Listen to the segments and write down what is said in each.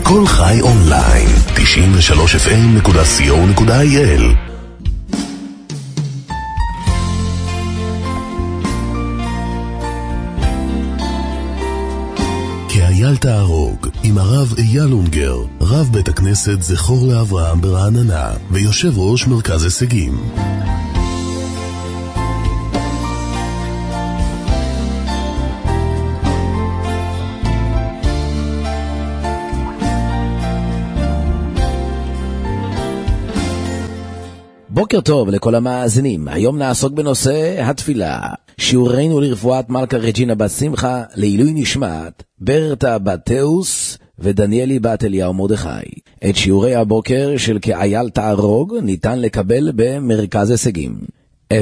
כל חי אונליין, 93fm.co.il. כי אייל תהרוג עם הרב אייל אונגר, רב בית הכנסת זכור לאברהם ברעננה ויושב ראש מרכז הישגים. בוקר טוב לכל המאזינים. היום נעסוק בנושא התפילה. שיעורנו לרפואת מלכה רג'ינה בת שמחה, לעילוי נשמת ברטה בת תאוס ודניאלי בת אליהו מרדכי. את שיעורי הבוקר של כאייל תהרוג ניתן לקבל במרכז הישגים 03-65-25-244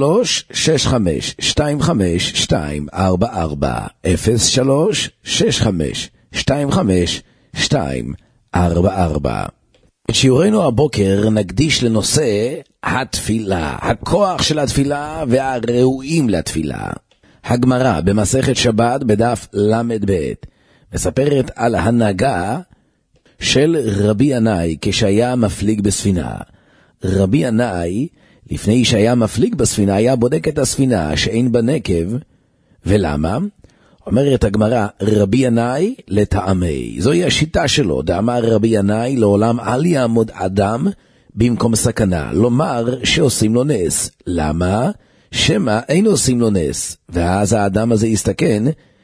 03-65-25-244. את שיעורנו הבוקר נקדיש לנושא התפילה, הכוח של התפילה והראויים לתפילה. הגמרא במסכת שבת בדף למד ב' מספרת על הנהגה של רבי ינאי כשהיה מפליג בספינה. רבי ינאי לפני שהיה מפליג בספינה היה בודק את הספינה שאין בה נקב. ולמה? אומרת הגמרא, רבי ינאי לטעמי. זוהי השיטה שלו. דאמר רבי ינאי, לעולם אל יעמוד אדם במקום סכנה, לומר שעושים לו נס. למה? שמה אין עושים לו נס, ואז האדם הזה יסתכן,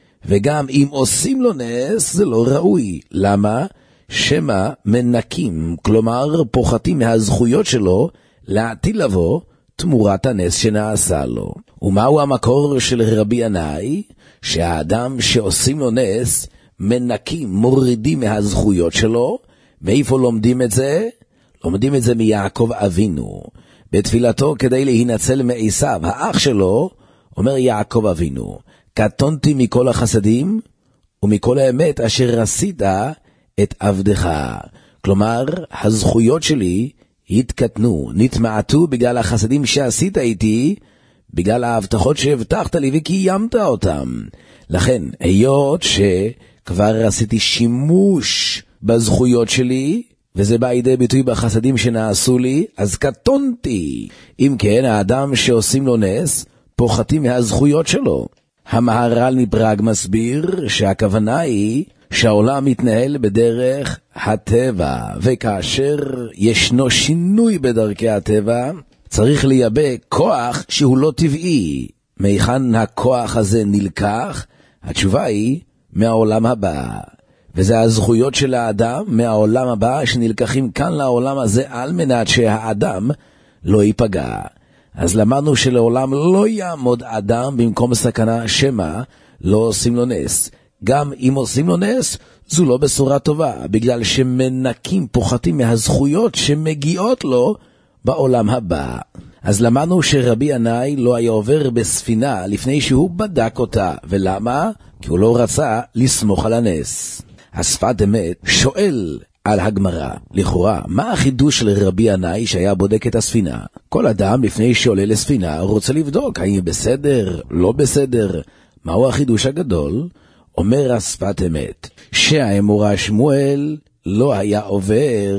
וגם אם עושים לו נס זה לא ראוי. למה? שמה מנקים, כלומר פוחתים מהזכויות שלו להטיל לבוא תמורת הנס שנעשה לו. ומהו המקור של רבי ינאי? שהאדם שעושים לו נס מנקים, מורידים מהזכויות שלו. מאיפה לומדים את זה? לומדים את זה מיעקב אבינו. בתפילתו כדי להינצל מעשיו, האח שלו, אומר יעקב אבינו, קטונתי מכל החסדים ומכל האמת אשר עשית את עבדך. כלומר, הזכויות שלי התקטנו, נתמעטו בגלל החסדים שעשית איתי, בגלל ההבטחות שהבטחת לי וקיימת אותם. לכן, היות שכבר עשיתי שימוש בזכויות שלי, וזה בא לידי ביטוי בחסדים שנעשו לי, אז קטונתי. אם כן, האדם שעושים לו נס, פוחתים מהזכויות שלו. המהר"ל מפראג מסביר שהכוונה היא שהעולם מתנהל בדרך הטבע, וכאשר ישנו שינוי בדרכי הטבע, צריך לייבא כוח שהוא לא טבעי. מהיכן הכוח הזה נלקח? התשובה היא מהעולם הבא. וזה הזכויות של האדם מהעולם הבא שנלקחים כאן לעולם הזה על מנת שהאדם לא ייפגע. אז למדנו שלעולם לא יעמוד אדם במקום סכנה, שמה לא עושים לו נס. גם אם עושים לו נס, זו לא בשורה טובה, בגלל שמנקים, פוחתים מהזכויות שמגיעות לו בעולם הבא. אז למדנו שרבי ינאי לא היה עובר בספינה לפני שהוא בדק אותה. ולמה? כי הוא לא רצה לסמוך על הנס. השפת אמת שואל על הגמרא, לכאורה, מה החידוש של רבי ינאי שהיה בודק את הספינה? כל אדם לפני שעולה לספינה רוצה לבדוק האם בסדר, לא בסדר. מהו החידוש הגדול? אומר השפת אמת, שהאמורה שמואל לא היה עובר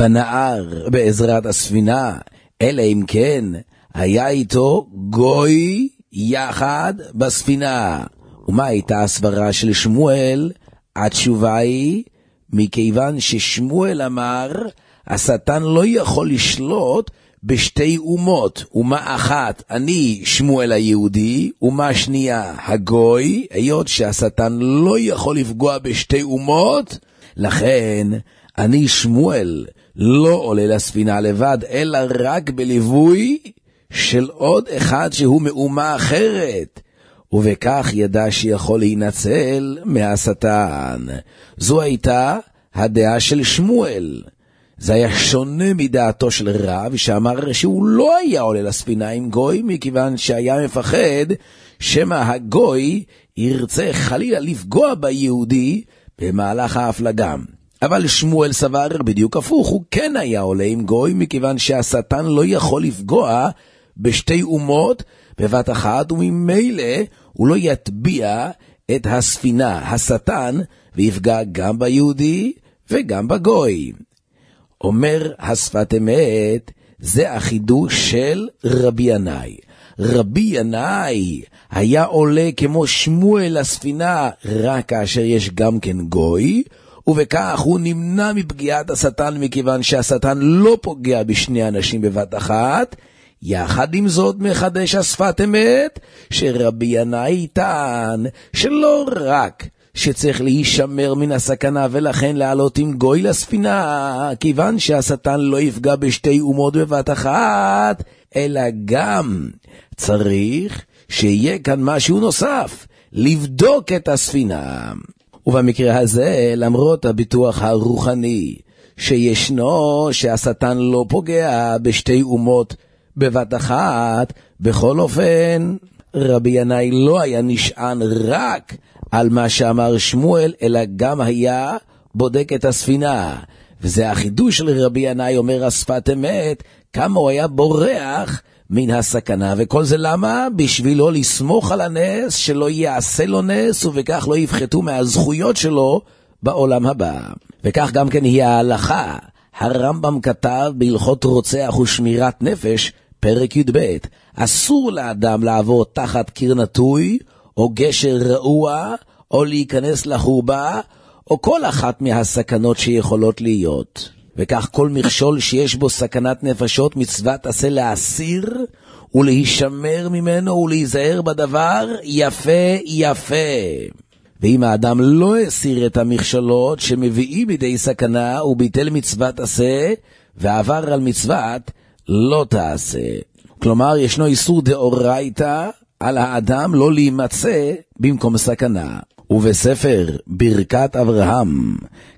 בנהר בעזרת הספינה, אלא אם כן היה איתו גוי יחד בספינה. ומה הייתה הסברה של שמואל? התשובה היא, מכיוון ששמואל אמר, השטן לא יכול לשלוט בשתי אומות. אומה אחת, אני שמואל היהודי, אומה שנייה, הגוי. היות שהשטן לא יכול לפגוע בשתי אומות, לכן אני שמואל לא עולה לספינה לבד, אלא רק בליווי של עוד אחד שהוא מאומה אחרת. ובכך ידע שיכול להינצל מהשטן. זו הייתה הדעה של שמואל. זה היה שונה מדעתו של רב, שאמר שהוא לא היה עולה לספינה עם גוי, מכיוון שהיה מפחד שמה הגוי ירצה חלילה לפגוע ביהודי במהלך ההפלגה. אבל שמואל סבר בדיוק הפוך, הוא כן היה עולה עם גוי, מכיוון שהשטן לא יכול לפגוע בשתי אומות בבת אחת, וממילא הוא לא יטביע את הספינה, השטן, ויפגע גם ביהודי וגם בגוי. אומר השפת אמת, זה החידוש של רבי ינאי. רבי ינאי היה עולה כמו שמואל לספינה רק כאשר יש גם כן גוי, ובכך הוא נמנע מפגיעת השטן, מכיוון שהשטן לא פוגע בשני אנשים בבת אחת. יחד עם זאת מחדש השפת אמת שרבי ינאי טען שלא רק שצריך להישמר מן הסכנה ולכן לעלות עם גוי לספינה, כיוון שהשטן לא יפגע בשתי אומות בבת אחת, אלא גם צריך שיהיה כאן משהו נוסף, לבדוק את הספינה. ובמקרה הזה, למרות הביטוח הרוחני שישנו שהשטן לא פוגע בשתי אומות בבת אחת, בכל אופן רבי ינאי לא היה נשען רק על מה שאמר שמואל, אלא גם היה בודק את הספינה. וזה החידוש של רבי ינאי, אומר השפת אמת, כמה הוא היה בורח מן הסכנה. וכל זה למה? בשבילו לסמוך על הנס, שלא יעשה לו נס, ובכך לא יפחתו מהזכויות שלו בעולם הבא. וכך גם כן היא ההלכה. הרמב"ם כתב בהלכות רוצח ושמירת נפש, פרק י"ב, אסור לאדם לעבור תחת קיר נטוי, או גשר רעוע, או להיכנס לחורבה, או כל אחת מהסכנות שיכולות להיות. וכך כל מכשול שיש בו סכנת נפשות, מצוות עשה להסיר, ולהישמר ממנו, ולהיזהר בדבר, יפה. ואם האדם לא הסיר את המכשלות שמביאים בידי סכנה, וביטל מצוות עשה, ועבר על מצוות, לא תעשה. כלומר, ישנו איסור דאורייתא על האדם לא להימצא במקום סכנה. ובספר ברכת אברהם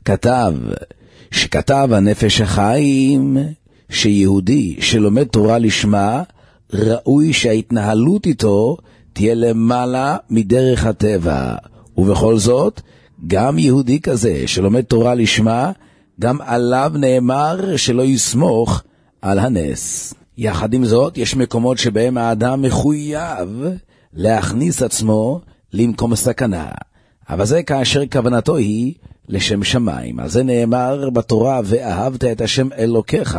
כתב הנפש החיים שיהודי שלומד תורה לשמה, ראוי שההתנהלות איתו תהיה למעלה מדרך הטבע. ובכל זאת, גם יהודי כזה שלומד תורה לשמה, גם עליו נאמר שלא יסמוך על הנס. יחד עם זאת, יש מקומות שבהם האדם מחויב להכניס עצמו למקום סכנה. אבל זה כאשר כוונתו היא לשם שמיים. אז זה נאמר בתורה, ואהבת את השם אלוקיך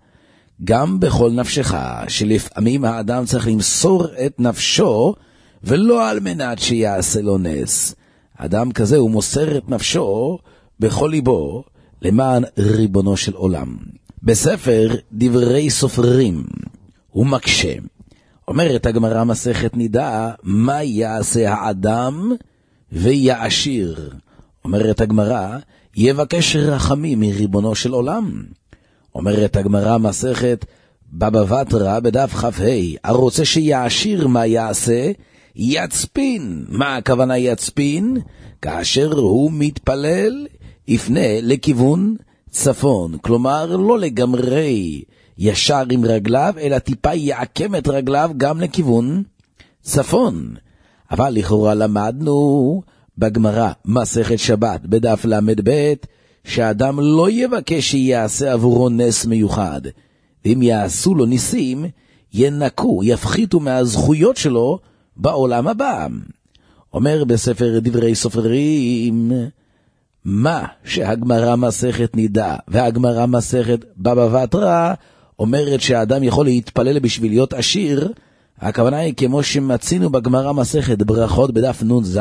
גם בכל נפשך, שלפעמים האדם צריך למסור את נפשו, ולא על מנת שיעשה לו נס. אדם כזה הוא מוסר את נפשו בכל ליבו למען ריבונו של עולם. בספר דברי סופרים הוא מקשה. אומרת הגמרא מסכת נידה, מה יעשה האדם ויעשיר? אומרת הגמרא, יבקש רחמים מריבונו של עולם. אומרת הגמרא מסכת בבא בתרא בדף כ"ה, הרוצה שיעשיר מה יעשה? יצפין. מה הכוונה יצפין? כאשר הוא מתפלל יפנה לכיוון צפון, כלומר לא לגמרי ישר עם רגליו, אלא טיפה יעקם את רגליו גם לכיוון צפון. אבל לכאורה למדנו בגמרא מסכת שבת בדף למד שהאדם לא יבקש שיעשה עבורו נס מיוחד, ואם יעשו לו ניסים ינקו, יפחיתו מהזכויות שלו בעולם הבא. אומר בספר דברי סופרים, מה שהגמרא מסכת נידה והגמרא מסכת בבא בתרא אומרת שהאדם יכול להתפלל בשביל להיות עשיר, הכוונה היא כמו שמצינו בגמרא מסכת ברכות בדף נ"ז,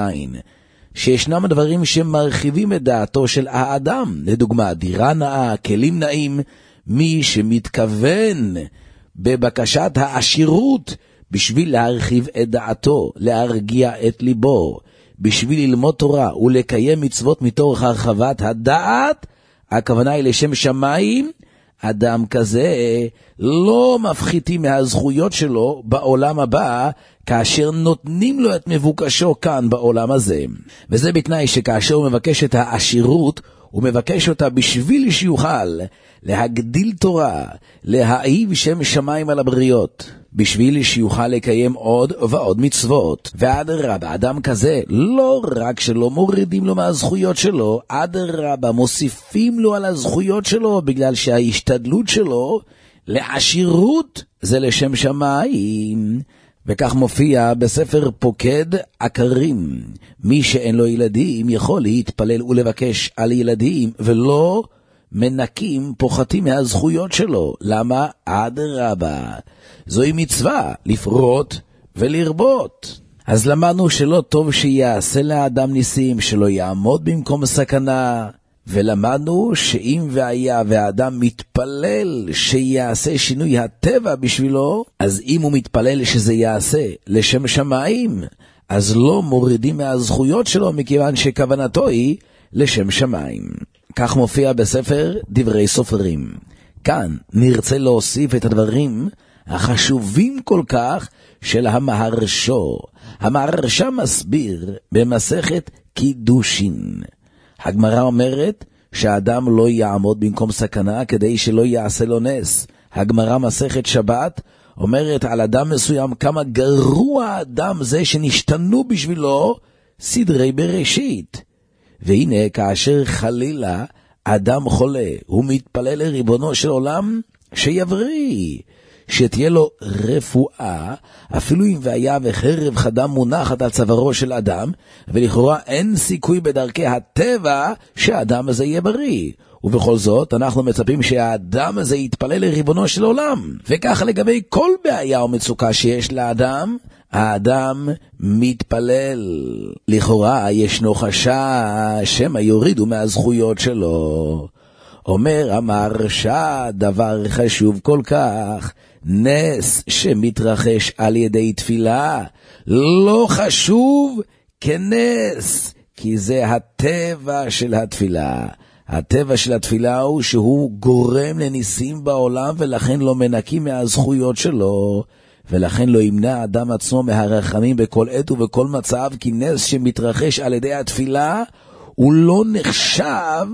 שישנם דברים שמרחיבים את דעתו של האדם, לדוגמה דירה נאה, כלים נאים. מי שמתכוון בבקשת העשירות בשביל להרחיב את דעתו, להרגיע את ליבו, בשביל ללמוד תורה ולקיים מצוות מתוך הרחבת הדעת, הכוונה היא לשם שמיים, אדם כזה לא מפחיתים מהזכויות שלו בעולם הבא, כאשר נותנים לו את מבוקשו כאן בעולם הזה. וזה בתנאי שכאשר הוא מבקש את העשירות, הוא מבקש אותה בשביל שיוכל להגדיל תורה, להאהיב שם שמיים על הבריות, בשביל שיוכל לקיים עוד ועוד מצוות. ואדרבה, אדם כזה לא רק שלא מורידים לו מהזכויות שלו, אדרבה מוסיפים לו על הזכויות שלו, בגלל שההשתדלות שלו לעשירות זה לשם שמיים. וכך מופיע בספר פוקד עקרים, מי שאין לו ילדים יכול להתפלל ולבקש על ילדים, ולא מנקים פוחתים מהזכויות שלו. למה? אדרבה, זוהי מצווה לפרוט ולרבות. אז למדנו שלא טוב שיעשה לאדם ניסים, שלא יעמוד במקום סכנה, ולמדנו שאם והיה והאדם מתפלל שיעשה שינוי הטבע בשבילו, אז אם הוא מתפלל שזה יעשה לשם שמיים, אז לא מורידים מהזכויות שלו, מכיוון שכוונתו היא לשם שמיים. כך מופיע בספר דברי סופרים. כאן נרצה להוסיף את הדברים החשובים כל כך של המהרש"א. המהרש"א מסביר במסכת קידושין. הגמרא אומרת שהאדם לא יעמוד במקום סכנה כדי שלא יעשה לו נס. הגמרא מסכת שבת אומרת על אדם מסוים כמה גרוע האדם זה שנשתנו בשבילו סדרי בראשית. והנה כאשר חלילה אדם חולה, הוא מתפלל לריבונו של עולם שיבריא, שתהיה לו רפואה, אפילו אם והיה וחרב חדה מונחת על צווארו של אדם, ולכאורה אין סיכוי בדרכי הטבע שהאדם הזה יהיה בריא. ובכל זאת אנחנו מצפים שהאדם הזה יתפלל לריבונו של עולם. וכך לגבי כל בעיה או מצוקה שיש לאדם, האדם מתפלל. לכאורה ישנו חשש שמא יורידו מהזכויות שלו. אומר המהרש"א דבר חשוב כל כך, נס שמתרחש על ידי תפילה לא חשוב כנס, כי זה הטבע של התפילה. הטבע של התפילה הוא שהוא גורם לניסים בעולם, ולכן לא מנקים מהזכויות שלו, ולכן לא ימנע אדם עצמו מהרחמים בכל עת ובכל מצב, כי נס שמתרחש על ידי התפילה הוא לא נחשב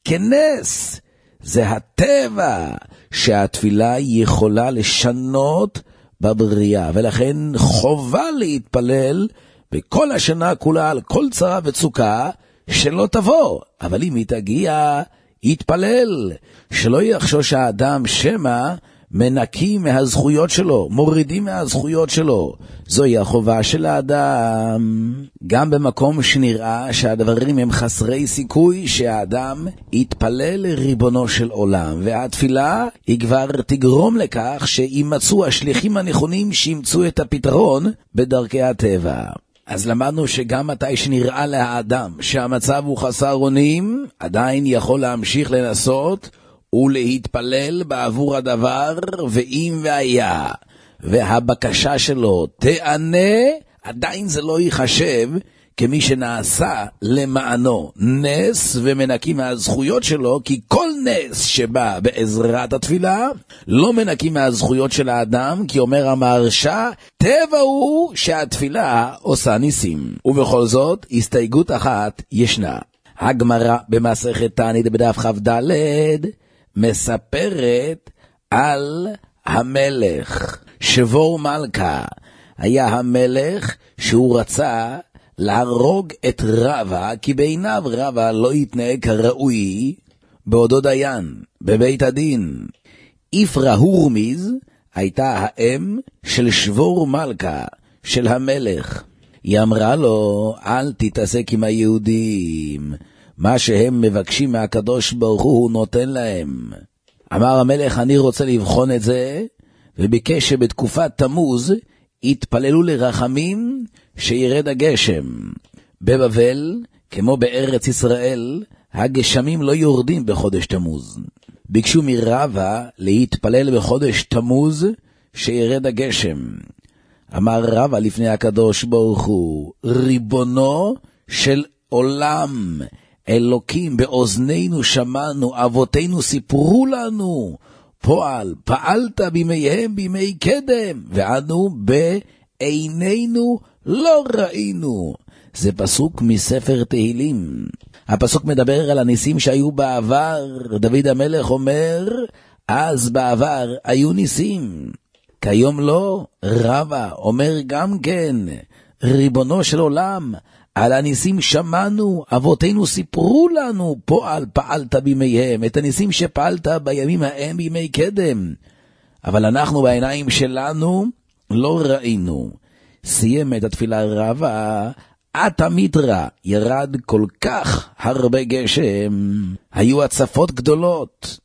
כנס. זה הטבע שהתפילה יכולה לשנות בבריאה, ולכן חובה להתפלל בכל השנה כולה על כל צרה וצוקה שלא תבוא, אבל אם היא תגיע, יתפלל, שלא יחשוש האדם שמא מנקים מהזכויות שלו, מורידים מהזכויות שלו. זוהי החובה של האדם. גם במקום שנראה שהדברים הם חסרי סיכוי, שהאדם יתפלל לריבונו של עולם, והתפילה היא כבר תגרום לכך שימצאו השליחים הנכונים שימצאו את הפתרון בדרכי הטבע. אז למדנו שגם מתי שנראה לאדם שהמצב הוא חסר אונים, עדיין יכול להמשיך לנסות ולהתפלל בעבור הדבר, ואם והיה והבקשה שלו תענה, עדיין זה לא ייחשב כמי שנעשה למענו נס ומנקים מהזכויות שלו, כי כל נס שבא בעזרת התפילה לא מנקים מהזכויות של האדם, כי אומר המהרש"א, טבע הוא שהתפילה עושה ניסים. ובכל זאת, הסתייגות אחת ישנה. הגמרא במסכת תענית בדף כ"ד מספרת על המלך שבור מלכה. היה המלך שהוא רצה להרוג את רבא, כי בעיניו רבא לא יתנהג כראוי בעודו דיין בבית הדין. יפרח הורמיז הייתה האם של שבור מלכה של המלך. היא אמרה לו, אל תתעסק עם היהודים, מה שהם מבקשים מהקדוש ברוך הוא נותן להם. אמר המלך, אני רוצה לבחון את זה, וביקש שבתקופת תמוז התפללו לרחמים שירד הגשם. בבבל, כמו בארץ ישראל, הגשמים לא יורדים בחודש תמוז. ביקשו מרבא להתפלל בחודש תמוז שירד הגשם. אמר רבא לפני הקדוש ברוך הוא, ריבונו של עולם, אלוקים, באוזנינו שמענו, אבותינו סיפרו לנו, פעלת בימיהם בימי קדם, ואנו בעינינו לא ראינו. זה פסוק מספר תהילים. הפסוק מדבר על הניסים שהיו בעבר. דוד המלך אומר, אז בעבר היו ניסים, כיום לא. רבא אומר גם כן, ריבונו של עולם, על הניסים שמענו, אבותינו סיפרו לנו, פעלת בימיהם, את הניסים שפעלת בימים ההם בימי קדם. אבל אנחנו בעיניים שלנו לא ראינו. סיים את התפילה רבה, עתה מדרא, ירד כל כך הרבה גשם, היו הצפות גדולות.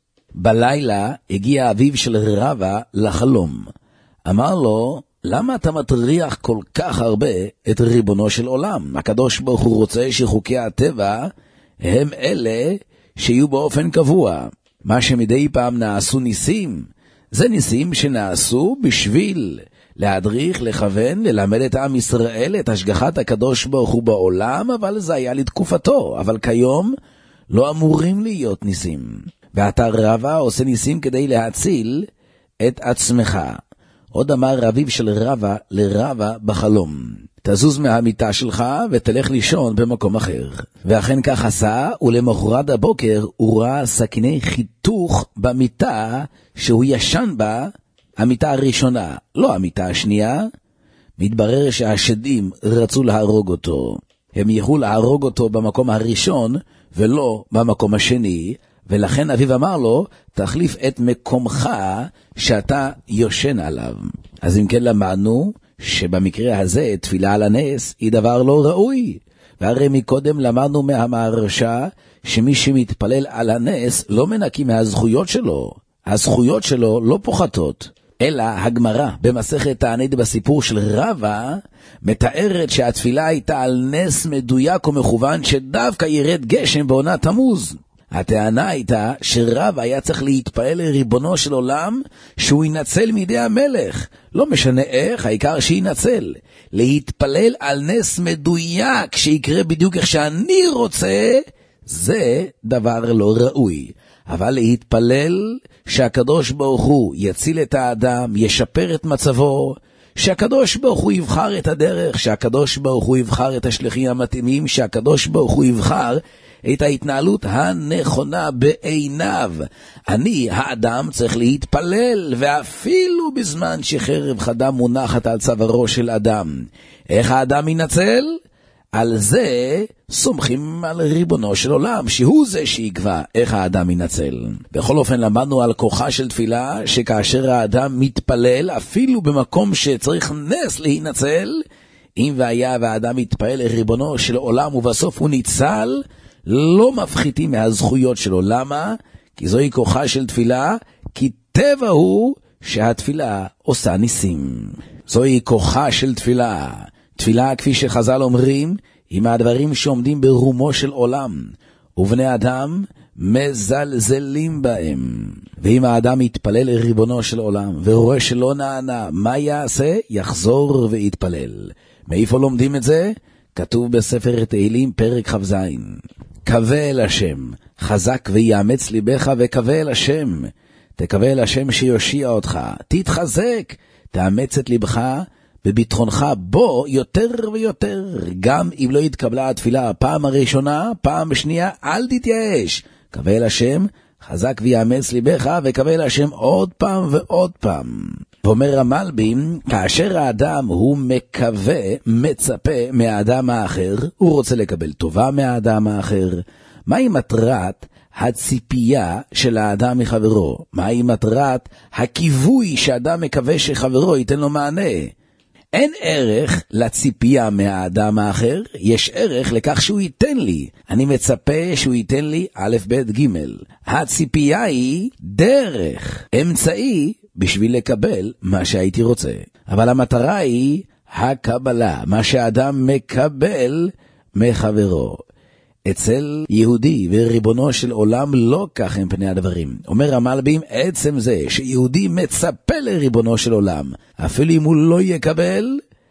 בלילה הגיע אביו של רבה לחלום. אמר לו, למה אתה מטריח כל כך הרבה את ריבונו של עולם? הקדוש ברוך הוא רוצה שחוקי הטבע הם אלה שיהיו באופן קבוע. מה שמדי פעם נעשו ניסים, זה ניסים שנעשו בשביל להדריך, לכוון, ללמד את עם ישראל את השגחת הקדוש ברוך הוא בעולם, אבל זה היה לתקופתו. אבל כיום לא אמורים להיות ניסים. ואתה רבה עושה ניסים כדי להציל את עצמך. עוד אמר אביו של רבה לרבה בחלום, תזוז מהמיטה שלך ותלך לישון במקום אחר. ואכן כך עשה, ולמחרת הבוקר הוא ראה סכיני חיתוך במיטה שהוא ישן בה, המיטה הראשונה, לא המיטה השנייה. מתברר שהשדים רצו להרוג אותו. הם יכלו להרוג אותו במקום הראשון ולא במקום השני, ולכן אביו אמר לו, תחליף את מקומך שאתה יושן עליו. אז אם כן למדנו שבמקרה הזה תפילה על הנס היא דבר לא ראוי. והרי מקודם למדנו מהמהרש"א שמי שמתפלל על הנס לא מנקים מהזכויות שלו. הזכויות שלו לא פוחתות. אלא הגמרא במסכת תענית בסיפור של רבה מתארת שהתפילה הייתה על נס מדויק ומכוון שדווקא ירד גשם בעונת תמוז. הטענה הייתה שרב היה צריך להתפעל לריבונו של עולם שהוא ינצל מידי המלך. לא משנה איך, העיקר שינצל. להתפלל על נס מדויק שיקרה בדיוק איך שאני רוצה, זה דבר לא ראוי. אבל להתפלל שהקדוש ברוך הוא יציל את האדם, ישפר את מצבו, שהקדוש ברוך הוא יבחר את הדרך, שהקדוש ברוך הוא יבחר את השליחים המתאימים, שהקדוש ברוך הוא יבחר את ההתנהלות הנכונה בעיניו. אני, האדם, צריך להתפלל, ואפילו בזמן שחרב חדה מונחת על צווארו של אדם. איך האדם ינצל? על זה סומכים על ריבונו של עולם, שהוא זה שיקבע איך האדם ינצל. בכל אופן למדנו על כוחה של תפילה, שכאשר האדם מתפלל, אפילו במקום שצריך נס להינצל, אם והיה והאדם מתפעל לריבונו של עולם ובסוף הוא ניצל, לא מפחיתים מהזכויות שלו. למה? כי זוהי כוחה של תפילה, כי טבע הוא שהתפילה עושה ניסים. זוהי כוחה של תפילה. תפילה, כפי שחז"ל אומרים, היא מהדברים שעומדים ברומו של עולם, ובני אדם מזלזלים בהם. ואם האדם יתפלל לריבונו של עולם ורואה שלא נענה, מה יעשה? יחזור ויתפלל. מאיפה לומדים את זה? כתוב בספר תהילים פרק כ"ז, קווה אל השם, חזק ויאמץ ליבך וקווה אל השם. תקווה אל השם שיושיע אותך, תתחזק, תאמץ את ליבך בביטחונך בו יותר ויותר. גם אם לא התקבלה התפילה הפעם הראשונה, פעם שנייה, אל תתייאש. קווה אל השם, חזק ויאמץ ליבך, וקווה אל השם עוד פעם ועוד פעם. ואומר המלבים, כאשר האדם הוא מקווה, מצפה מהאדם האחר, הוא רוצה לקבל טובה מהאדם האחר. מהי מטרת הציפייה של האדם מחברו? מהי מטרת הכיווי שאדם מקווה שחברו ייתן לו מענה? אין ערך לציפייה מהאדם האחר, יש ערך לכך שהוא ייתן לי. אני מצפה שהוא ייתן לי א' ב' ג'. הציפייה היא דרך, אמצעי בשביל לקבל מה שהייתי רוצה. אבל המטרה היא הקבלה, מה שהאדם מקבל מחברו. אצל יהודי וריבונו של עולם לא כך הם פני הדברים. אומר המלבים, עצם זה שיהודי מצפה לריבונו של עולם, אפילו אם הוא לא יקבל,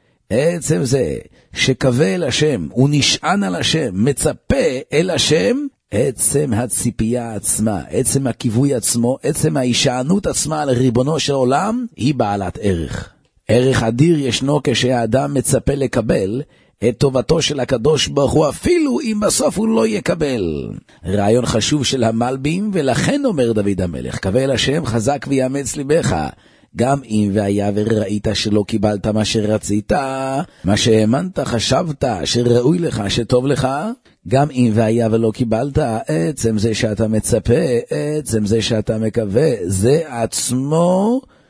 עצם זה שקווה אל השם, הוא נשען על השם, מצפה אל השם, עצם הציפייה עצמה, עצם הכיווי עצמו, עצם ההישענות עצמה על ריבונו של עולם, היא בעלת ערך. ערך אדיר ישנו כשהאדם מצפה לקבל את טובתו של הקדוש ברוך הוא, אפילו אם בסוף הוא לא יקבל. רעיון חשוב של המלבים, ולכן אומר דוד המלך, קווה אל השם, חזק ויאמץ ליבך. גם אם והיה וראית שלא קיבלת מה שרצית, מה שהאמנת, חשבת שראוי לך, שטוב לך, גם אם והיה ולא קיבלת, עצם זה שאתה מצפה, עצם זה שאתה מקווה, זה עצמו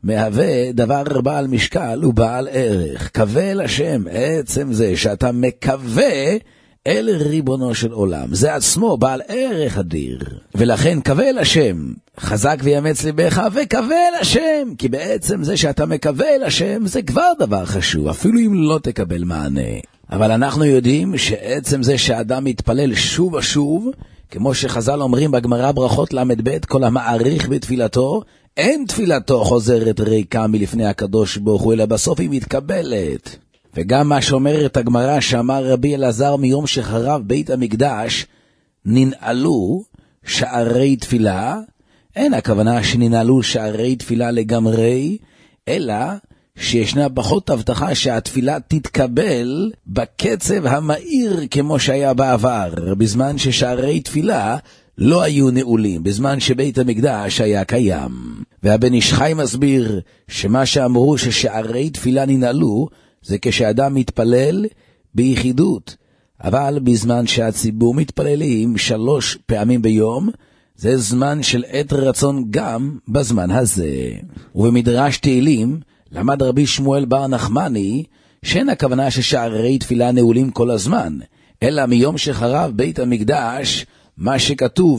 מהווה דבר בעל משקל ובעל ערך. קווה אל השם, עצם זה שאתה מקווה אל ריבונו של עולם, זה עצמו בעל ערך אדיר. ולכן קווה אל השם, חזק ויאמץ ליבך וקווה אל השם, כי בעצם זה שאתה מקווה אל השם זה כבר דבר חשוב, אפילו אם לא תקבל מענה. אבל אנחנו יודעים שעצם זה שאדם מתפלל שוב ושוב, כמו שחז"ל אומרים בגמרא ברכות למד ב', כל המעריך בתפילתו, אין תפילתו חוזרת ריקה מלפני הקדוש ברוך הוא, אלא בסוף היא מתקבלת. וגם מה שאומרת הגמרא שאמר רבי אלעזר מיום שחרב בית המקדש, ננעלו שערי תפילה, אין הכוונה שננעלו שערי תפילה לגמרי, אלא שישנה פחות הבטחה שהתפילה תתקבל בקצב המהיר כמו שהיה בעבר, בזמן ששערי תפילה לא היו נעולים, בזמן שבית המקדש היה קיים. והבן איש חי מסביר שמה שאמרו ששערי תפילה ננעלו, זה כשאדם מתפלל ביחידות, אבל בזמן שהציבור מתפללים 3 פעמים ביום, זה זמן של עת רצון גם בזמן הזה. ובמדרש תהילים למד רבי שמואל בר נחמני שאין הכוונה ששערי תפילה נעולים כל הזמן, אלא מיום שחרב בית המקדש, מה שכתוב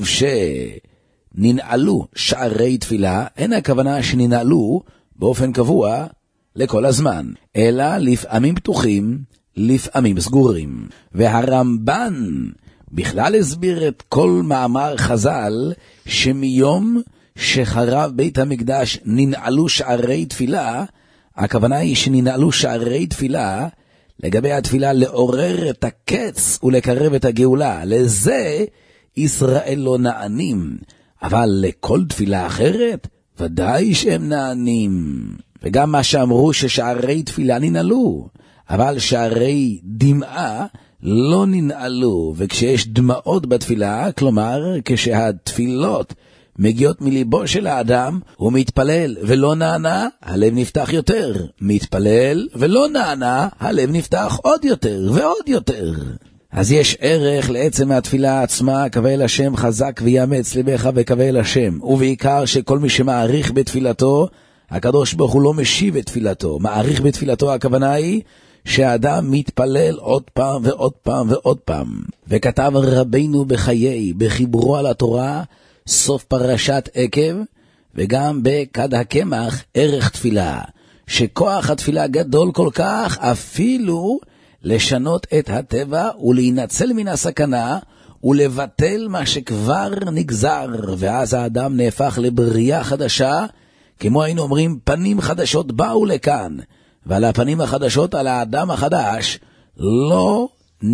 שננעלו שערי תפילה, אין הכוונה שננעלו באופן קבוע לכל הזמן, אלא לפעמים פתוחים, לפעמים סגורים. והרמב"ן בכלל הסביר את כל מאמר חז"ל שמיום שחרב בית המקדש ננעלו שערי תפילה, הכוונה היא שננעלו שערי תפילה לגבי התפילה לעורר את הקץ ולקרב את הגאולה. לזה ישראל לא נענים, אבל לכל תפילה אחרת ודאי שהם נענים. וגם מה שאמרו ששערי תפילה ננעלו, אבל שערי דמעה לא ננעלו. וכשיש דמעות בתפילה, כלומר כשהתפילות מגיעות מליבו של האדם, הוא מתפלל ולא נענה, הלב נפתח יותר. מתפלל ולא נענה, הלב נפתח עוד יותר ועוד יותר. אז יש ערך לעצם התפילה עצמה. קווה אל השם, חזק ויאמץ ליבך וקווה אל השם. ובעיקר שכל מי שמעריך בתפילתו, הקדוש ברוך הוא לא משיב את תפילתו. מעריך בתפילתו, הכוונה היא שהאדם מתפלל עוד פעם ועוד פעם ועוד פעם. וכתב רבינו בחיי, בחיברו על התורה, סוף פרשת עקב, וגם בכד הקמח, ערך תפילה, שכוח התפילה גדול כל כך, אפילו לשנות את הטבע ולהינצל מן הסכנה ולבטל מה שכבר נגזר, ואז האדם נהפך לבריאה חדשה, כמו היינו אומרים, פנים חדשות באו לכאן, ועל הפנים החדשות, על האדם החדש, לא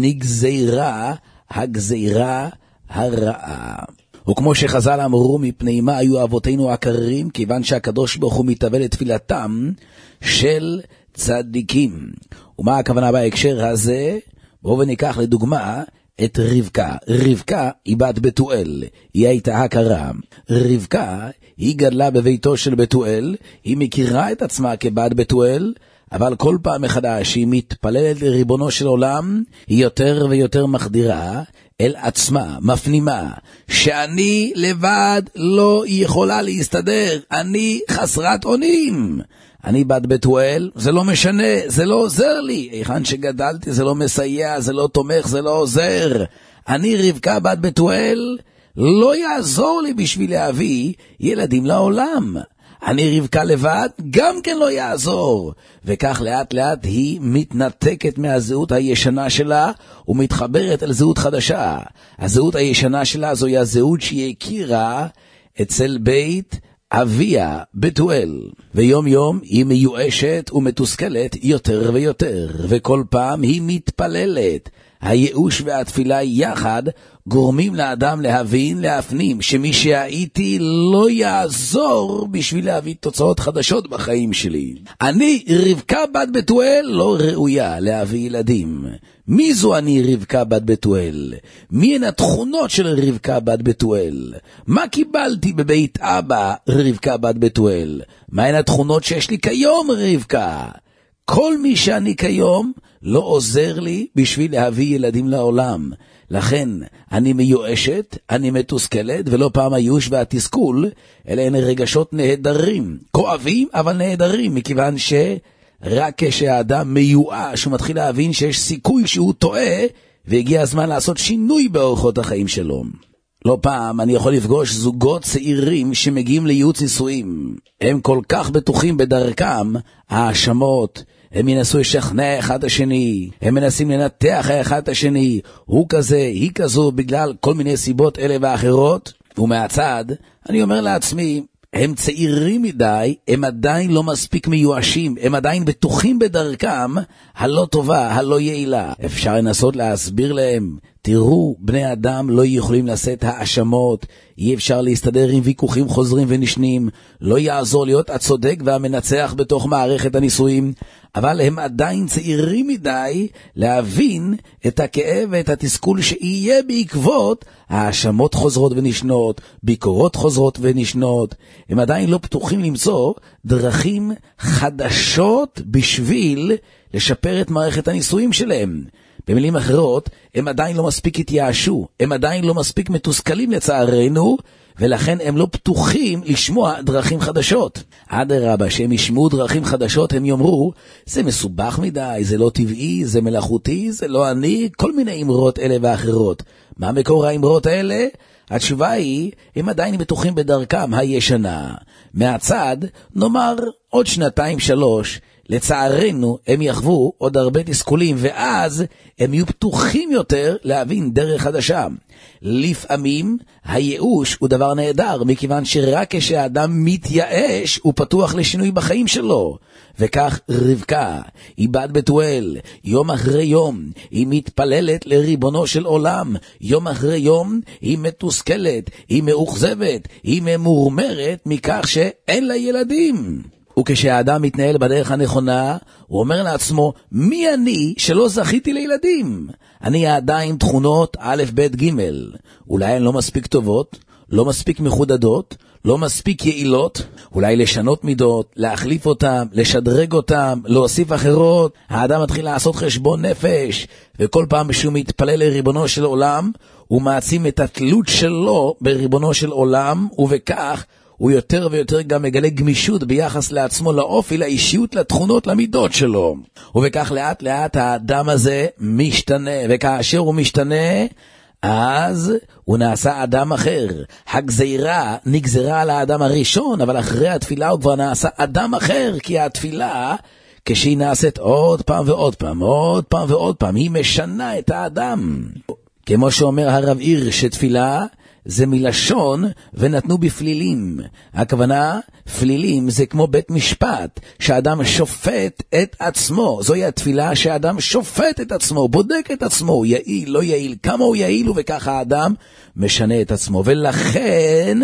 נגזרה הגזירה הרעה. וכמו שחז"ל אמרו, מפני מה היו אבותינו הקררים? כיוון שהקדוש ברוך הוא מתאבל לתפילתם של צדיקים. ומה הכוונה בהקשר הזה? בואו וניקח לדוגמה את רבקה. רבקה היא בת בתואל, היא הייתה הכרה. רבקה היא גדלה בביתו של בתואל, היא מכירה את עצמה כבת בתואל, אבל כל פעם מחדש שהיא מתפללת לריבונו של עולם, היא יותר ויותר מחדירה אל עצמה, מפנימה, שאני לבד לא יכולה להסתדר, אני חסרת אונים. אני בת בתואל, זה לא משנה, זה לא עוזר לי. היכן שגדלתי זה לא מסייע, זה לא תומך, זה לא עוזר. אני רבקה בת בתואל, לא יעזור לי בשביל להביא ילדים לעולם. אני רבקה לבד, גם כן לא יעזור. וכך לאט לאט היא מתנתקת מהזהות הישנה שלה ומתחברת אל זהות חדשה. הזהות הישנה שלה זוהי הזהות שהיא הכירה אצל בית אביה בתואל. ויום יום היא מיואשת ומתוסכלת יותר ויותר, וכל פעם היא מתפללת. הייאוש והתפילה יחד גורמים לאדם להבין, להפנים, שמי שהייתי לא יעזור בשביל להביא תוצאות חדשות בחיים שלי. אני רבקה בת בתואל לא ראויה להביא ילדים. מי זו אני רבקה בת בתואל? מי הן התכונות של רבקה בת בתואל? מה קיבלתי בבית אבא רבקה בת בתואל? מה הן התכונות שיש לי כיום רבקה? כל מי שאני כיום לא עוזר לי בשביל להביא ילדים לעולם. לכן אני מיואשת, אני מתוסכלת, ולא פעם היוש והתסכול, אלה הן רגשות נהדרים, כואבים אבל נהדרים, מכיוון שרק כשהאדם מיואש, הוא מתחיל להבין שיש סיכוי שהוא טועה, והגיע הזמן לעשות שינוי באורחות החיים שלו. לא פעם אני יכול לפגוש זוגות צעירים שמגיעים לייעוץ נישואים. הם כל כך בטוחים בדרכם, האשמות, הם ינסו לשכנע אחד השני, הם מנסים לנתח אחד השני, הוא כזה, היא כזו, בגלל כל מיני סיבות אלה ואחרות. ומהצד, אני אומר לעצמי, הם צעירים מדי, הם עדיין לא מספיק מיואשים, הם עדיין בטוחים בדרכם הלא טובה, הלא יעילה. אפשר לנסות להסביר להם, תראו, בני אדם לא יכולים לשאת האשמות, אי אפשר להסתדר עם ויכוחים חוזרים ונשנים, לא יעזור להיות הצודק והמנצח בתוך מערכת הנישואים, אבל הם עדיין צעירים מדי להבין את הכאב ואת התסכול שיהיה בעקבות האשמות חוזרות ונשנות, ביקורות חוזרות ונשנות. הם עדיין לא פתוחים למצוא דרכים חדשות בשביל לשפר את מערכת הנישואים שלהם. במילים אחרות, הם עדיין לא מספיק התייאשו, הם עדיין לא מספיק מתוסכלים לצערנו, ולכן הם לא פתוחים לשמוע דרכים חדשות. אדרבה, שהם ישמעו דרכים חדשות, הם יאמרו, זה מסובך מדי, זה לא טבעי, זה מלאכותי, זה לא אני, כל מיני אמרות אלה ואחרות. מה מקור האמרות האלה? התשובה היא, הם עדיין בטוחים בדרכם הישנה. מהצד, נאמר עוד 2-3, לצערנו הם יחוו עוד הרבה תסכולים, ואז הם יהיו פתוחים יותר להבין דרך חדשה. לפעמים הייאוש הוא דבר נהדר, מכיוון שרק כשהאדם מתייאש הוא פתוח לשינוי בחיים שלו. וכך רבקה, היא בת בתואל, יום אחרי יום היא מתפללת לריבונו של עולם, יום אחרי יום היא מתוסכלת, היא מאוכזבת, היא ממורמרת מכך שאין לה ילדים. וכשהאדם מתנהל בדרך הנכונה, הוא אומר לעצמו, מי אני שלא זכיתי לילדים? אני עדיין תכונות א', ב', ג'. אולי הן לא מספיק טובות, לא מספיק מחודדות, לא מספיק יעילות, אולי לשנות מידות, להחליף אותם, לשדרג אותם, להוסיף אחרות. האדם מתחיל לעשות חשבון נפש, וכל פעם שהוא מתפלל לריבונו של עולם, הוא מעצים את התלות שלו בריבונו של עולם, ובכך הוא יותר ויותר גם מגלה גמישות ביחס לעצמו, לאופי, לאישיות, לתכונות, למידות שלו. ובכך לאט לאט האדם הזה משתנה, וכאשר הוא משתנה, אז הוא נעשה אדם אחר. הגזירה נגזרה על האדם הראשון, אבל אחרי התפילה הוא כבר נעשה אדם אחר, כי התפילה, כשהיא נעשית עוד פעם ועוד פעם, עוד פעם ועוד פעם, היא משנה את האדם. כמו שאומר הרב עיר, שתפילה זה מלשון ונתנו בפלילים. הכוונה, פלילים זה כמו בית משפט, שאדם שופט את עצמו. זוהי התפילה שאדם שופט את עצמו, בודק את עצמו, יעיל, לא יעיל, כמה הוא יעיל, וככה האדם משנה את עצמו. ולכן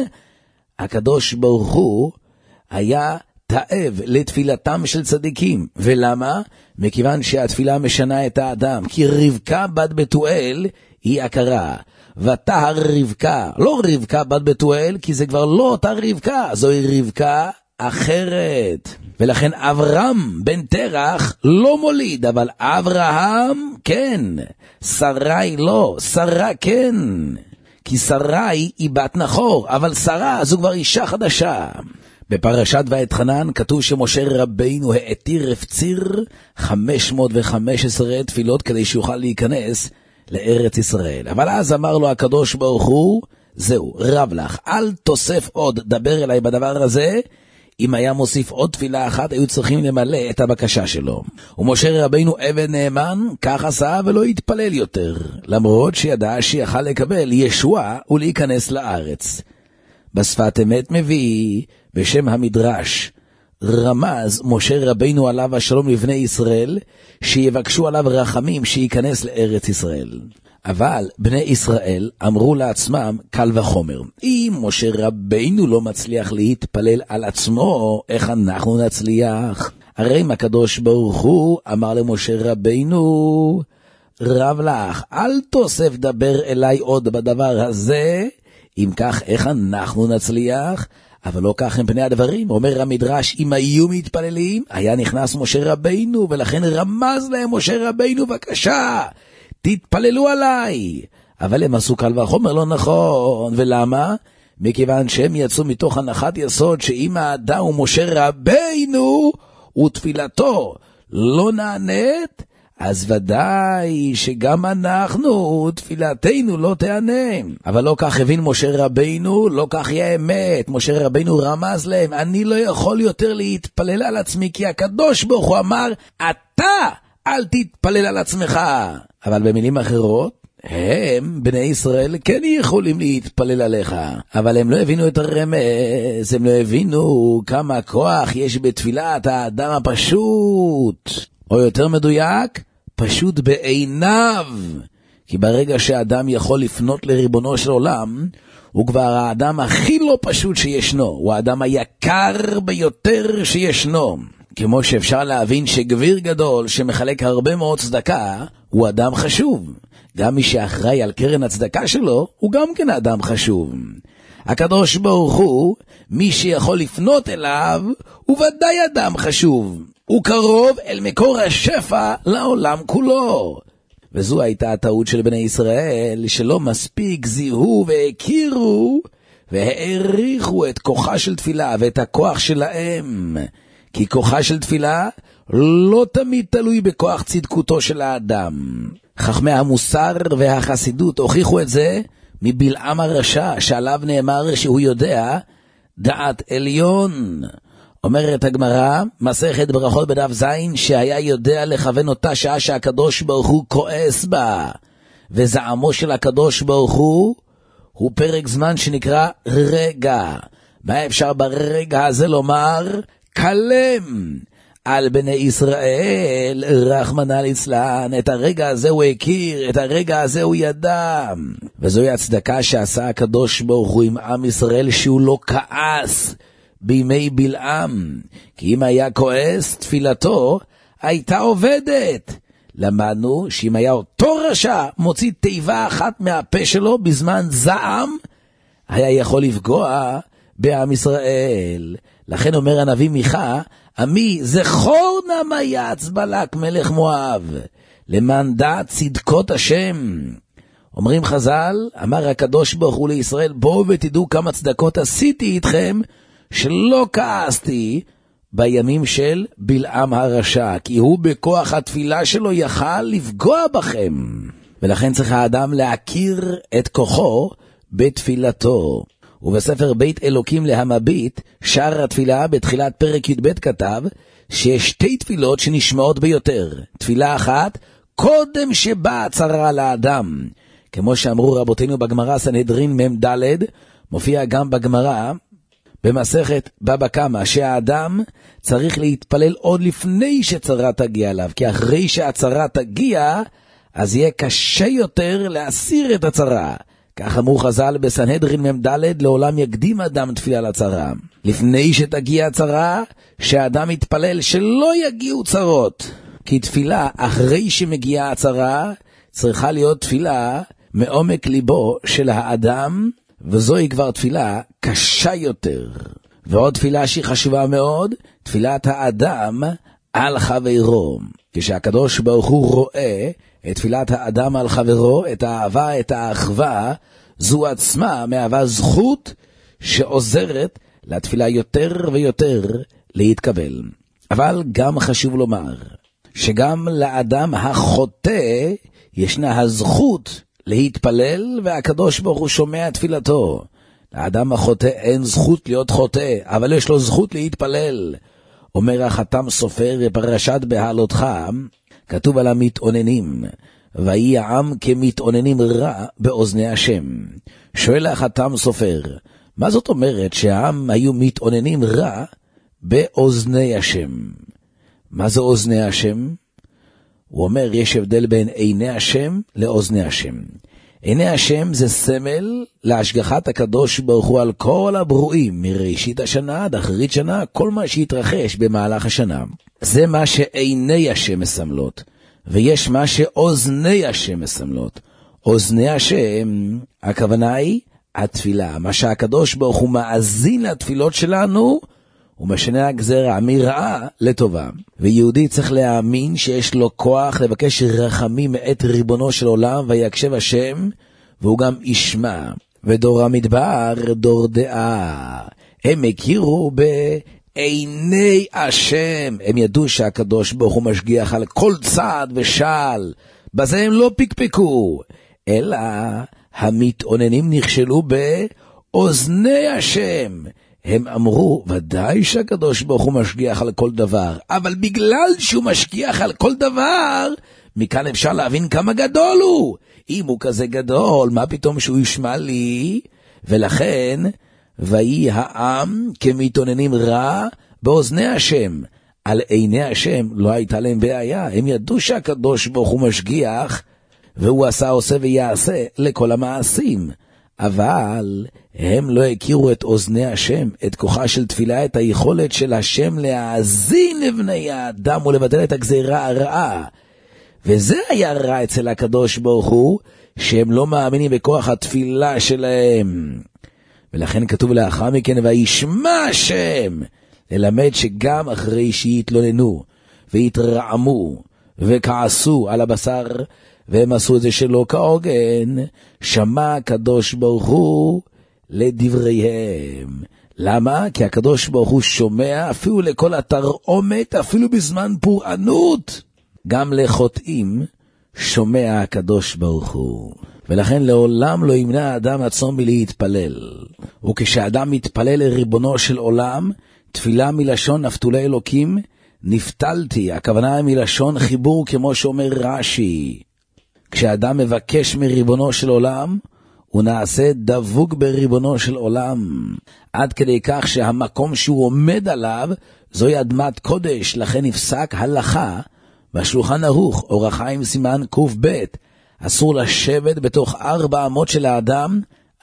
הקדוש ברוך הוא היה תאב לתפילתם של צדיקים. ולמה? מכיוון שהתפילה משנה את האדם. כי רבקה בת בתואל היא הכרה. ותהר רבקה, לא רבקה בת בתואל, כי זה כבר לא אותה רבקה, זוהי רבקה אחרת. ולכן אברהם בן תרח לא מוליד, אבל אברהם כן. שרי לא, שרה כן. כי שרי היא בת נחור, אבל שרה זו כבר אישה חדשה. בפרשת ואתחנן כתוב שמשה רבינו העתיר הפציר 515 תפילות כדי שיוכל להיכנס לארץ ישראל. אבל אז אמר לו הקדוש ברוך הוא, זהו, רב לך, אל תוסף עוד, דבר אליי בדבר הזה. אם היה מוסיף עוד תפילה אחת, היו צריכים למלא את הבקשה שלו. ומשה רבינו עבד נאמן, כך עשה ולא התפלל יותר, למרות שידע שיכל לקבל ישוע ולהיכנס לארץ. בשפת אמת מביא, בשם המדרש, רמז משה רבינו עליו השלום לבני ישראל, שיבקשו עליו רחמים שיכנס לארץ ישראל. אבל בני ישראל אמרו לעצמם קל וחומר, אם משה רבינו לא מצליח להתפלל על עצמו, איך אנחנו נצליח? הרי הקדוש ברוך הוא אמר למשה רבינו, רב לך, אל תוסף דבר אליי עוד בדבר הזה, אם כך איך אנחנו נצליח? אבל לא כך הם פני הדברים. אומר המדרש, אם היו מתפללים, היה נכנס משה רבינו, ולכן רמז להם משה רבינו, בבקשה, תתפללו עליי. אבל הם עשו קל וחומר לא נכון. ולמה? מכיוון שהם יצאו מתוך הנחת יסוד שאם האדם הוא משה רבינו ותפילתו לא נענית, אז ודאי שגם אנחנו, תפילתנו לא תענה. אבל לא כך הבין משה רבינו, לא כך יהיה אמת. משה רבינו רמז להם, אני לא יכול יותר להתפלל על עצמי, כי הקדוש ברוך הוא אמר, אתה אל תתפלל על עצמך. אבל במילים אחרות, הם, בני ישראל, כן יכולים להתפלל עליך, אבל הם לא הבינו את הרמז, הם לא הבינו כמה כוח יש בתפילת האדם הפשוט, או יותר מדויק, פשוט בעיניו. כי ברגע שהאדם יכול לפנות לריבונו של עולם, הוא כבר האדם הכי לא פשוט שישנו, הוא האדם היקר ביותר שישנו. כמו שאפשר להבין שגביר גדול שמחלק הרבה מאוד צדקה, הוא אדם חשוב. גם מי שאחראי על קרן הצדקה שלו, הוא גם כן אדם חשוב. הקדוש ברוך הוא, מי שיכול לפנות אליו, הוא ודאי אדם חשוב. הוא קרוב אל מקור השפע לעולם כולו. וזו הייתה הטעות של בני ישראל, שלא מספיק זיהו והכירו, והעריכו את כוחה של תפילה ואת הכוח שלהם. כי כוחה של תפילה לא תמיד תלוי בכוח צדקותו של האדם. חכמי המוסר והחסידות הוכיחו את זה מבלעם הרשע, שעליו נאמר שהוא יודע דעת עליון. אומרת הגמרא, מסכת ברכות בדף זין, שהיה יודע לכוון אותה שעה שהקדוש ברוך הוא כועס בה. וזעמו של הקדוש ברוך הוא פרק זמן שנקרא רגע. מה אפשר ברגע הזה לומר? קלם על בני ישראל, רחמנא ליצלן. את הרגע הזה הוא הכיר, את הרגע הזה הוא ידע. וזוהי הצדקה שעשה הקדוש ברוך הוא עם עם ישראל, שהוא לא כעס בימי בלעם. כי אם היה כועס, תפילתו הייתה עובדת. למדנו שאם היה אותו רשע מוציא תיבה אחת מהפה שלו בזמן זעם, היה יכול לפגוע בעם ישראל. לכן אומר הנביא מיכה, עמי זכור נא מה יעץ בלק מלך מואב, למען דעת צדקות השם. אומרים חז"ל, אמר הקדוש ברוך הוא לישראל, בואו ותדעו כמה צדקות עשיתי איתכם, שלא כעסתי בימים של בלעם הרשע, כי הוא בכוח התפילה שלו יכל לפגוע בכם. ולכן צריך האדם להכיר את כוחו בתפילתו. ובספר בית אלוקים להמביט, שער התפילה בתחילת פרק י"ב כתב, שיש שתי תפילות שנשמעות ביותר. תפילה אחת, קודם שבאה צרה לאדם. כמו שאמרו רבותינו בגמרא סנהדרין מ"ד, מופיע גם בגמרא, במסכת בבא קמא, שהאדם צריך להתפלל עוד לפני שצרה תגיע אליו, כי אחרי שהצרה תגיע, אז יהיה קשה יותר להסיר את הצרה. כך אמרו חז"ל בסנהדרין מ"ד, לעולם יקדים אדם תפילה לצרה. לפני שתגיע הצרה, שהאדם יתפלל שלא יגיעו צרות. כי תפילה אחרי שמגיעה הצרה, צריכה להיות תפילה מעומק ליבו של האדם, וזוהי כבר תפילה קשה יותר. ועוד תפילה שהיא חשובה מאוד, תפילת האדם על חברו. כשהקדוש ברוך הוא רואה את תפילת האדם על חברו, את האהבה, את האחווה, זו עצמה מהווה זכות שעוזרת לתפילה יותר ויותר להתקבל. אבל גם חשוב לומר, שגם לאדם החוטא ישנה הזכות להתפלל, והקדוש ברוך הוא שומע תפילתו. לאדם החוטא אין זכות להיות חוטא, אבל יש לו זכות להתפלל. אומר החתם סופר בפרשת בהעלותך, כתוב על המתאוננים, ויהי העם כמתאוננים רע באוזני השם. שואל החתם סופר, מה זאת אומרת שהעם היו מתאוננים רע באוזני השם? מה זה אוזני השם? הוא אומר, יש הבדל בין עיני השם לאוזני השם. עיני השם זה סמל להשגחת הקדוש ברוך הוא על כל הברואים, מראשית השנה עד אחרית שנה, כל מה שהתרחש במהלך השנה. זה מה שעיני השם מסמלות, ויש מה שאוזני השם מסמלות. אוזני השם, הכוונה היא התפילה, מה שהקדוש ברוך הוא מאזין לתפילות שלנו, ומשנה הגזרה מרעה לטובה. ויהודי צריך להאמין שיש לו כוח לבקש רחמים מאת ריבונו של עולם, ויקשב השם, והוא גם ישמע. ודור המדבר דור דעה, הם הכירו בעיני השם, הם ידעו שהקדוש ברוך הוא משגיח על כל צעד ושעל, בזה הם לא פיקפקו, אלא המתאוננים נכשלו באוזני השם. הם אמרו, ודאי שהקדוש ברוך הוא משגיח על כל דבר, אבל בגלל שהוא משגיח על כל דבר, מכאן אפשר להבין כמה גדול הוא. אם הוא כזה גדול, מה פתאום שהוא ישמע לי? ולכן, ויהי העם כמתאוננים רע באוזני השם. על עיני השם לא הייתה להם בעיה. הם ידעו שהקדוש ברוך הוא משגיח, והוא עושה ויעשה לכל המעשים. אבל הם לא הכירו את אוזני השם, את כוחה של תפילה, את היכולת של השם להאזין לבני האדם ולבטל את הגזירה הרעה. וזה היה רע אצל הקדוש ברוך הוא, שהם לא מאמינים בכוח התפילה שלהם. ולכן כתוב לאחר מכן, וישמע השם, ללמד שגם אחרי שהתלוננו והתרעמו וכעסו על הבשר, והם עשו את זה שלא כהוגן, שמע הקדוש ברוך הוא לדבריהם. למה? כי הקדוש ברוך הוא שומע אפילו לכל התרעומת, אפילו בזמן פורענות. גם לחוטאים שומע הקדוש ברוך הוא. ולכן לעולם לא ימנע האדם עצמו מלהתפלל. וכשאדם מתפלל לריבונו של עולם, תפילה מלשון נפתולי אלוקים, נפתלתי, הכוונה מלשון חיבור כמו שאומר רש"י. כשאדם מבקש מריבונו של עולם, הוא נעשה דבוק בריבונו של עולם, עד כדי כך שהמקום שהוא עומד עליו, זוהי אדמת קודש. לכן נפסק הלכה בשולחן ערוך, אור החיים סימן ק"ב, אסור לשבת בתוך 4 אמות של האדם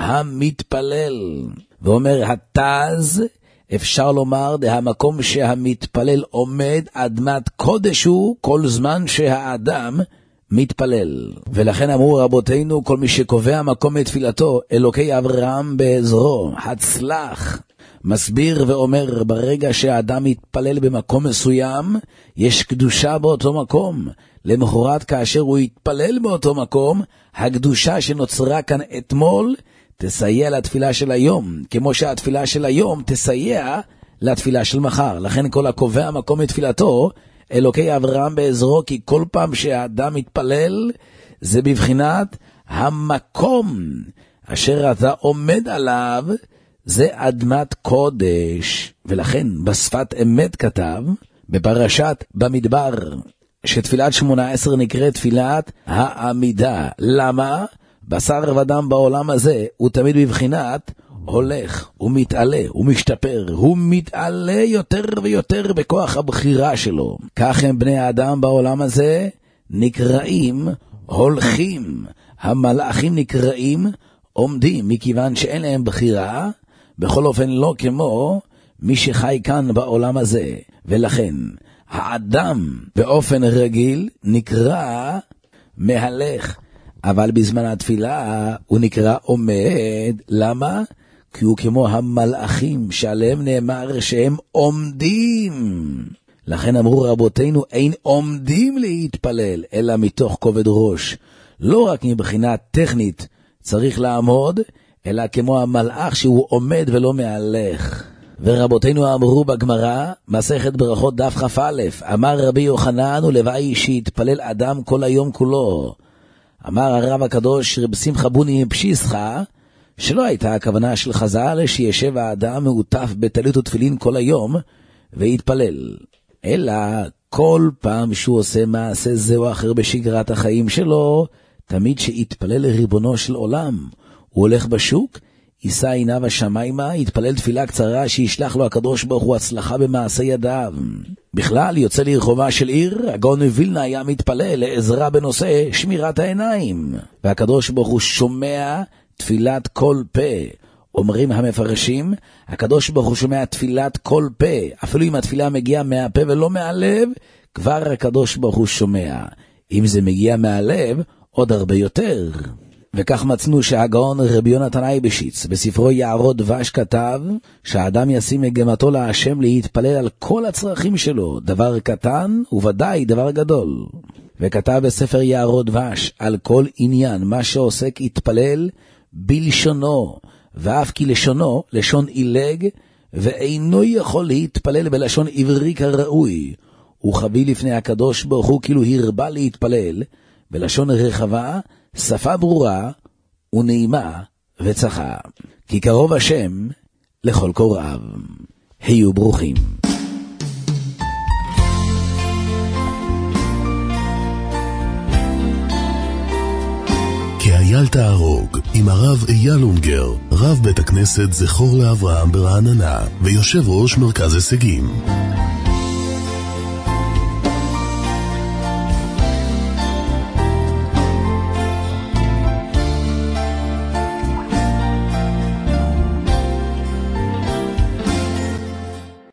המתפלל. ואומר התז, אפשר לומר, המקום שהמתפלל עומד, אדמת קודש הוא כל זמן שהאדם מתפלל. ולכן אמרו רבותינו, כל מי שקובע מקום לתפילתו, אלוקי אברהם בעזרו, הצלח. מסביר ואומר, ברגע שהאדם מתפלל במקום מסוים, יש קדושה באותו מקום. למחרת כאשר הוא יתפלל באותו מקום, הקדושה שנוצרה כאן אתמול, תסייע לתפילה של היום, כמו שהתפילה של היום תסייע לתפילה של מחר. לכן כל הקובע מקום לתפילתו, אלוקי אברהם בעזרו, כי כל פעם שהאדם מתפלל, זה בבחינת המקום אשר אתה עומד עליו, זה אדמת קודש. ולכן בשפת אמת כתב, בפרשת במדבר, שתפילת 18 נקראת תפילת העמידה. למה? בשר ודם בעולם הזה הוא תמיד בבחינת הולך, הוא מתעלה, הוא משתפר, הוא מתעלה יותר ויותר בכוח הבחירה שלו. כך הם בני האדם בעולם הזה נקראים הולכים. המלאכים נקראים עומדים, מכיוון שאין להם בחירה, בכל אופן לא כמו מי שחי כאן בעולם הזה. ולכן האדם באופן רגיל נקרא מהלך, אבל בזמן התפילה הוא נקרא עומד. למה? כי הוא כמו המלאכים שעליהם נאמר שהם עומדים. לכן אמרו רבותינו, אין עומדים להתפלל, אלא מתוך כובד ראש. לא רק מבחינה טכנית צריך לעמוד, אלא כמו המלאך שהוא עומד ולא מהלך. ורבותינו אמרו בגמרא, מסכת ברכות דף כ"א, אמר רבי יוחנן, ולוואי שיתפלל אדם כל היום כולו. אמר הרב הקדוש רב שמחה בוני מפשיסחה, שלא הייתה הכוונה של חז"ל שישב האדם מעוטף בטלית ותפילין כל היום ויתפלל, אלא כל פעם שהוא עושה מעשה זה או אחר בשגרת החיים שלו, תמיד שיתפלל לריבונו של עולם. הוא הולך בשוק, יישא עיניו השמיימה, יתפלל תפילה קצרה שישלח לו הקדוש ברוך הוא הצלחה במעשה ידיו. בכלל יוצא לרחובה של עיר, הגאון מווילנה היה מתפלל לעזרה בנושא שמירת העיניים, והקדוש ברוך הוא שומע תפילת כל פה. אומרים המפרשים, הקדוש ברוך הוא שומע תפילת כל פה, אפילו אם התפילה מגיעה מהפה ולא מהלב, כבר הקדוש ברוך הוא שומע. אם זה מגיע מהלב, עוד הרבה יותר. וכך מצאנו שהגאון רבי יונתן אייבשיץ בספרו יערות דבש כתב שהאדם ישים מגמתו להשם להתפלל על כל הצרכים שלו, דבר קטן וודאי דבר גדול. וכתב בספר יערות דבש על כל עניין מה שעוסק יתפלל בלשונו, ואף כי לשונו לשון אילג, ואינו יכול להתפלל בלשון עברי כראוי, הוא חביא לפני הקדוש ברוך הוא כאילו הרבה להתפלל בלשון רחבה, שפה ברורה ונעימה וצחה, כי קרוב השם לכל קוראיו. היו ברוכים. כי אייל תהרוג עם הרב אייל אונגר, רב בית הכנסת זכור לאברהם ברעננה ויושב ראש מרכז הישגים.